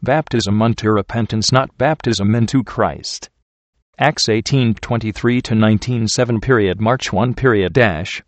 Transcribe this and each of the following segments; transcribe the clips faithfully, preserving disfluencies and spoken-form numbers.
baptism unto repentance, not baptism into Christ. Acts eighteen twenty-three to nineteen seven. March first. Dash.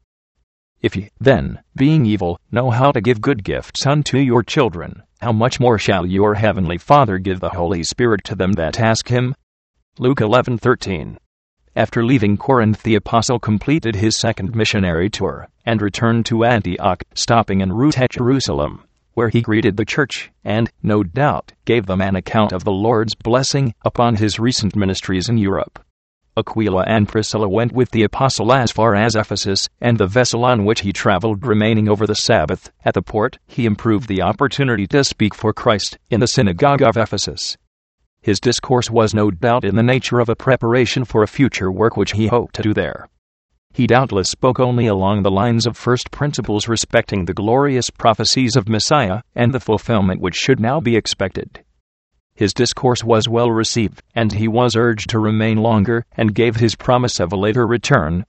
If ye, then, being evil, know how to give good gifts unto your children, how much more shall your heavenly Father give the Holy Spirit to them that ask him? Luke eleven thirteen. After leaving Corinth, the apostle completed his second missionary tour, and returned to Antioch, stopping en route at Jerusalem, where he greeted the church, and, no doubt, gave them an account of the Lord's blessing upon his recent ministries in Europe. Aquila and Priscilla went with the apostle as far as Ephesus, and the vessel on which he traveled remaining over the Sabbath at the port, he improved the opportunity to speak for Christ in the synagogue of Ephesus. His discourse was no doubt in the nature of a preparation for a future work which he hoped to do there. He doubtless spoke only along the lines of first principles respecting the glorious prophecies of Messiah and the fulfillment which should now be expected. His discourse was well received, and he was urged to remain longer, and gave his promise of a later return.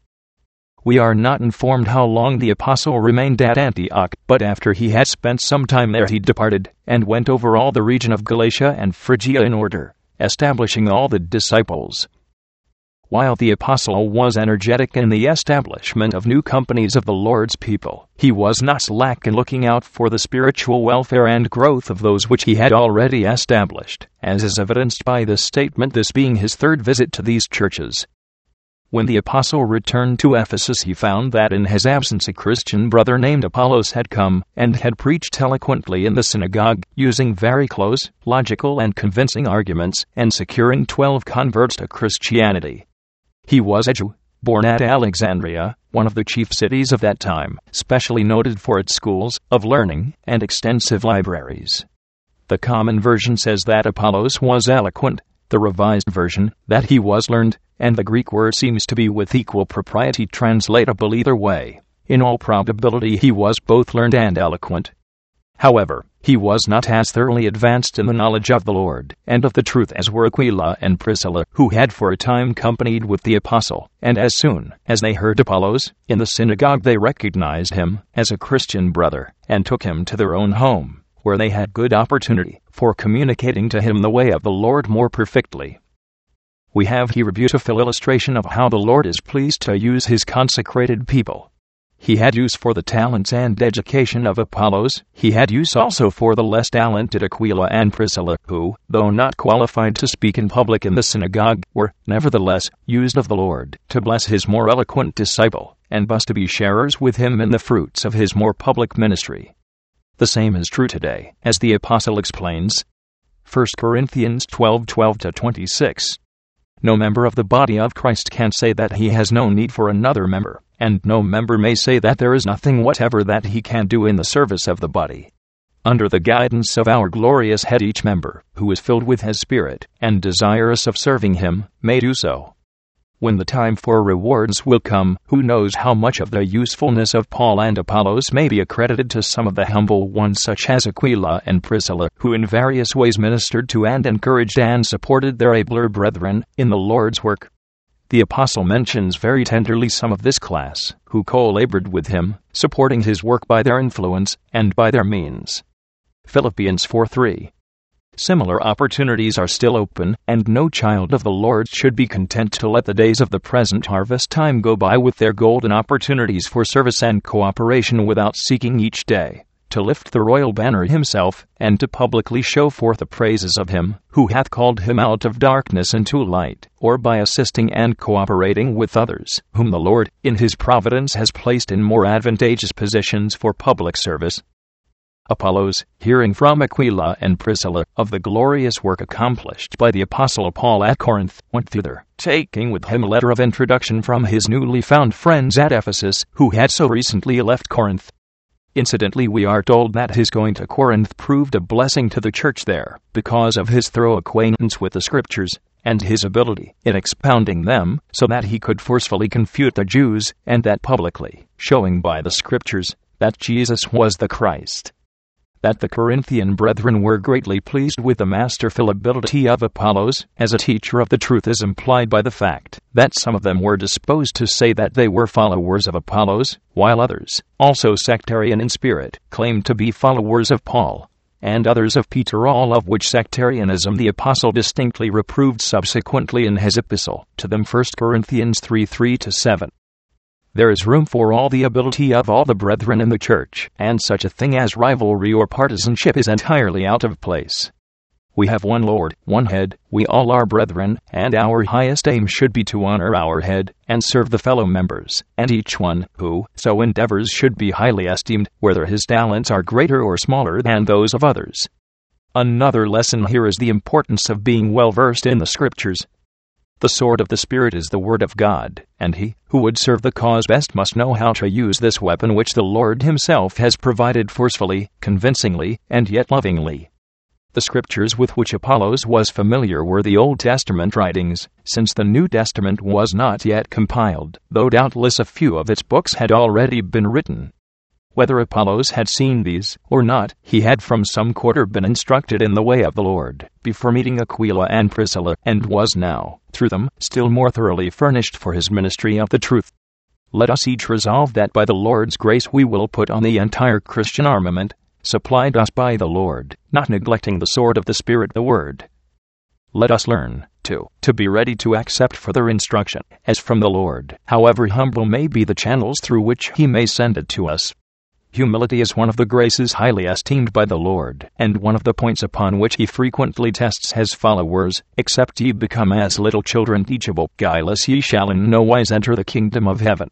We are not informed how long the apostle remained at Antioch, but after he had spent some time there he departed, and went over all the region of Galatia and Phrygia in order, establishing all the disciples. While the apostle was energetic in the establishment of new companies of the Lord's people, he was not slack in looking out for the spiritual welfare and growth of those which he had already established, as is evidenced by the statement, this being his third visit to these churches. When the apostle returned to Ephesus, he found that in his absence a Christian brother named Apollos had come, and had preached eloquently in the synagogue, using very close, logical and convincing arguments, and securing twelve converts to Christianity. He was a Jew, born at Alexandria, one of the chief cities of that time, specially noted for its schools of learning and extensive libraries. The Common Version says that Apollos was eloquent, the Revised Version, that he was learned, and the Greek word seems to be with equal propriety translatable either way. In all probability he was both learned and eloquent. However, he was not as thoroughly advanced in the knowledge of the Lord and of the truth as were Aquila and Priscilla, who had for a time companied with the apostle, and as soon as they heard Apollos in the synagogue they recognized him as a Christian brother, and took him to their own home, where they had good opportunity for communicating to him the way of the Lord more perfectly. We have here a beautiful illustration of how the Lord is pleased to use his consecrated people. He had use for the talents and education of Apollos. He had use also for the less talented Aquila and Priscilla, who, though not qualified to speak in public in the synagogue, were, nevertheless, used of the Lord to bless his more eloquent disciple, and thus to be sharers with him in the fruits of his more public ministry. The same is true today, as the apostle explains. First Corinthians twelve twelve to twenty-six. No member of the body of Christ can say that he has no need for another member, and no member may say that there is nothing whatever that he can do in the service of the body. Under the guidance of our glorious head, each member, who is filled with his Spirit, and desirous of serving him, may do so. When the time for rewards will come, who knows how much of the usefulness of Paul and Apollos may be accredited to some of the humble ones such as Aquila and Priscilla, who in various ways ministered to and encouraged and supported their abler brethren in the Lord's work. The apostle mentions very tenderly some of this class, who co-labored with him, supporting his work by their influence and by their means. Philippians four three. Similar opportunities are still open, and no child of the Lord should be content to let the days of the present harvest time go by with their golden opportunities for service and cooperation without seeking each day to lift the royal banner himself, and to publicly show forth the praises of him who hath called him out of darkness into light, or by assisting and cooperating with others, whom the Lord, in his providence, has placed in more advantageous positions for public service. Apollos, hearing from Aquila and Priscilla of the glorious work accomplished by the apostle Paul at Corinth, went thither, taking with him a letter of introduction from his newly found friends at Ephesus, who had so recently left Corinth. Incidentally, we are told that his going to Corinth proved a blessing to the church there, because of his thorough acquaintance with the Scriptures, and his ability in expounding them, so that he could forcefully confute the Jews, and that publicly, showing by the Scriptures that Jesus was the Christ. That the Corinthian brethren were greatly pleased with the masterful ability of Apollos as a teacher of the truth is implied by the fact that some of them were disposed to say that they were followers of Apollos, while others, also sectarian in spirit, claimed to be followers of Paul. and others of Peter, all of which sectarianism the apostle distinctly reproved subsequently in his epistle to them, First Corinthians three three to seven. There is room for all the ability of all the brethren in the church, and such a thing as rivalry or partisanship is entirely out of place. We have one Lord, one head, we all are brethren, and our highest aim should be to honor our head, and serve the fellow members, and each one, who so endeavors, should be highly esteemed, whether his talents are greater or smaller than those of others. Another lesson here is the importance of being well versed in the Scriptures. The sword of the Spirit is the Word of God, and he who would serve the cause best must know how to use this weapon which the Lord himself has provided forcefully, convincingly, and yet lovingly. The Scriptures with which Apollos was familiar were the Old Testament writings, since the New Testament was not yet compiled, though doubtless a few of its books had already been written. Whether Apollos had seen these or not, he had from some quarter been instructed in the way of the Lord, before meeting Aquila and Priscilla, and was now, through them, still more thoroughly furnished for his ministry of the truth. Let us each resolve that by the Lord's grace we will put on the entire Christian armament, supplied us by the Lord, not neglecting the sword of the Spirit, the Word. Let us learn, too, to be ready to accept further instruction, as from the Lord, however humble may be the channels through which he may send it to us. Humility is one of the graces highly esteemed by the Lord, and one of the points upon which he frequently tests his followers. Except ye become as little children, teachable, guileless, ye shall in no wise enter the kingdom of heaven.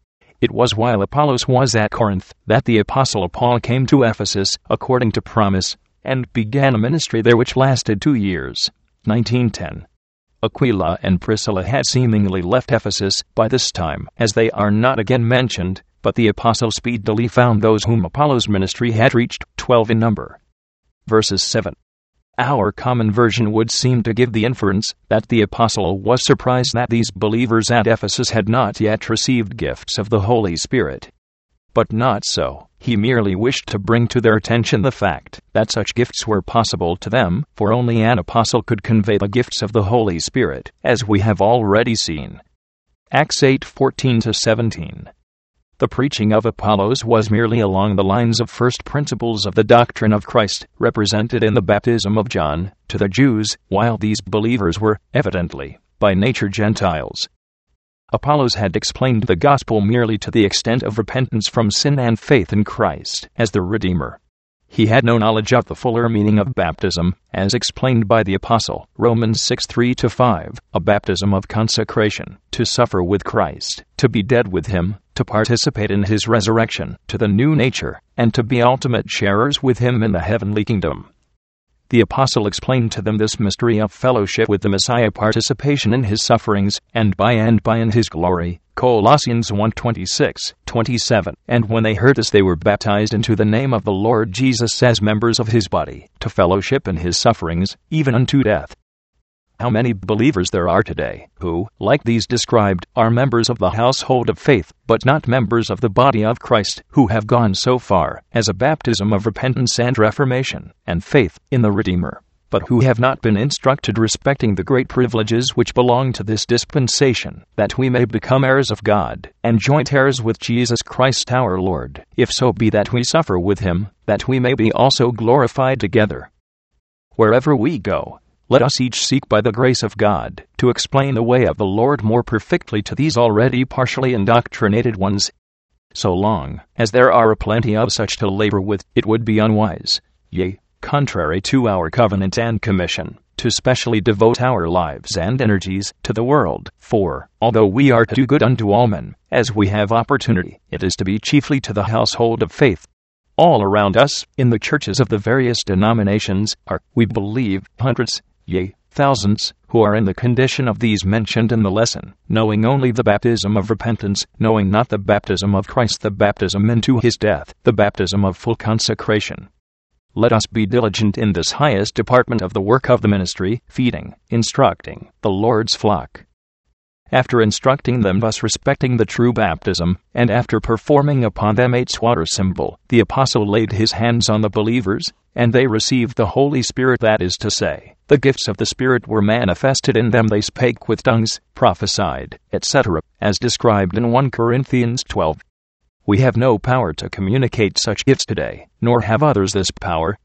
It was while Apollos was at Corinth that the apostle Paul came to Ephesus, according to promise, and began a ministry there which lasted two years. nineteen ten. Aquila and Priscilla had seemingly left Ephesus by this time, as they are not again mentioned, but the apostle speedily found those whom Apollos' ministry had reached, twelve in number. Verses seven. Our common version would seem to give the inference that the apostle was surprised that these believers at Ephesus had not yet received gifts of the Holy Spirit. But not so. He merely wished to bring to their attention the fact that such gifts were possible to them, for only an apostle could convey the gifts of the Holy Spirit, as we have already seen. Acts eight fourteen to seventeen. The preaching of Apollos was merely along the lines of first principles of the doctrine of Christ, represented in the baptism of John, to the Jews, while these believers were, evidently, by nature Gentiles. Apollos had explained the gospel merely to the extent of repentance from sin and faith in Christ as the Redeemer. He had no knowledge of the fuller meaning of baptism, as explained by the apostle, Romans six three to five, a baptism of consecration, to suffer with Christ, to be dead with him, to participate in his resurrection, to the new nature, and to be ultimate sharers with him in the heavenly kingdom. The apostle explained to them this mystery of fellowship with the Messiah, participation in his sufferings, and by and by in his glory. Colossians one twenty-six, twenty-seven. And when they heard this, they were baptized into the name of the Lord Jesus as members of his body, to fellowship in his sufferings, even unto death. How many believers there are today, who, like these described, are members of the household of faith, but not members of the body of Christ, who have gone so far as a baptism of repentance and reformation, and faith in the Redeemer, but who have not been instructed respecting the great privileges which belong to this dispensation, that we may become heirs of God, and joint heirs with Jesus Christ our Lord, if so be that we suffer with him, that we may be also glorified together. Wherever we go, let us each seek by the grace of God to explain the way of the Lord more perfectly to these already partially indoctrinated ones. So long as there are a plenty of such to labor with, it would be unwise, yea, contrary to our covenant and commission, to specially devote our lives and energies to the world. For, although we are to do good unto all men, as we have opportunity, it is to be chiefly to the household of faith. All around us, in the churches of the various denominations, are, we believe, hundreds, yea, thousands, who are in the condition of these mentioned in the lesson, knowing only the baptism of repentance, knowing not the baptism of Christ, the baptism into his death, the baptism of full consecration. Let us be diligent in this highest department of the work of the ministry, feeding, instructing the Lord's flock. After instructing them thus respecting the true baptism, and after performing upon them its water symbol, the apostle laid his hands on the believers, and they received the Holy Spirit, that is to say, the gifts of the Spirit were manifested in them. They spake with tongues, prophesied, et cetera, as described in First Corinthians twelve. We have no power to communicate such gifts today, nor have others this power.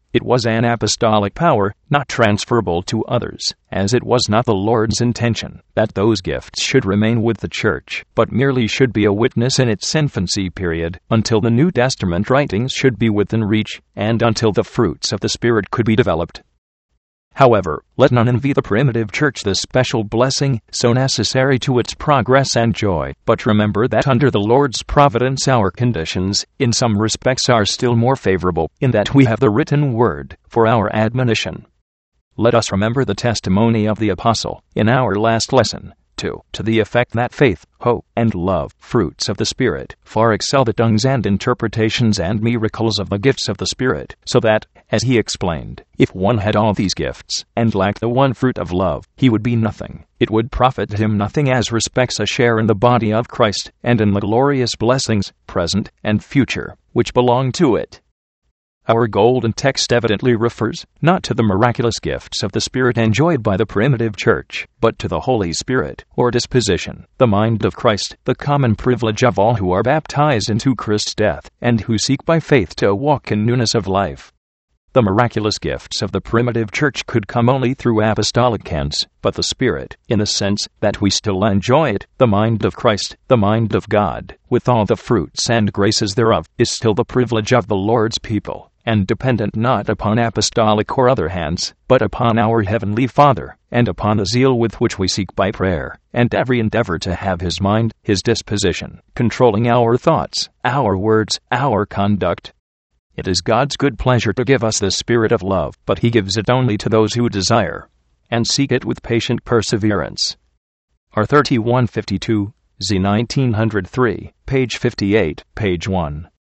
It was an apostolic power, not transferable to others, as it was not the Lord's intention that those gifts should remain with the church, but merely should be a witness in its infancy period, until the New Testament writings should be within reach, and until the fruits of the Spirit could be developed. However, let none envy the primitive church this special blessing, so necessary to its progress and joy, but remember that under the Lord's providence our conditions, in some respects, are still more favorable, in that we have the written word for our admonition. Let us remember the testimony of the Apostle, in our last lesson, too, to the effect that faith, hope, and love, fruits of the Spirit, far excel the tongues and interpretations and miracles of the gifts of the Spirit, so that, as he explained, if one had all these gifts, and lacked the one fruit of love, he would be nothing. It would profit him nothing as respects a share in the body of Christ, and in the glorious blessings, present and future, which belong to it. Our golden text evidently refers, not to the miraculous gifts of the Spirit enjoyed by the primitive church, but to the Holy Spirit, or disposition, the mind of Christ, the common privilege of all who are baptized into Christ's death, and who seek by faith to walk in newness of life. The miraculous gifts of the primitive church could come only through apostolic hands, but the Spirit, in the sense that we still enjoy it, the mind of Christ, the mind of God, with all the fruits and graces thereof, is still the privilege of the Lord's people, and dependent not upon apostolic or other hands, but upon our Heavenly Father, and upon the zeal with which we seek by prayer, and every endeavor to have His mind, His disposition, controlling our thoughts, our words, our conduct. It is God's good pleasure to give us this spirit of love, but He gives it only to those who desire, and seek it with patient perseverance. R thirty-one fifty-two, Z nineteen oh three, page fifty-eight, page one.